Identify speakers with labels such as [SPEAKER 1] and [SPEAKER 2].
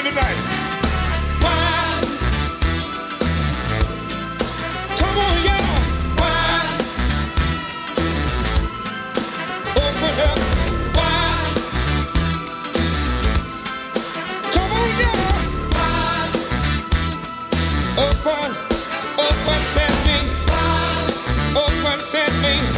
[SPEAKER 1] tonight. Why? Come on, y'all. Why? Open up. Why? Come on, y'all. Why? Open, open, set me. Open, set me.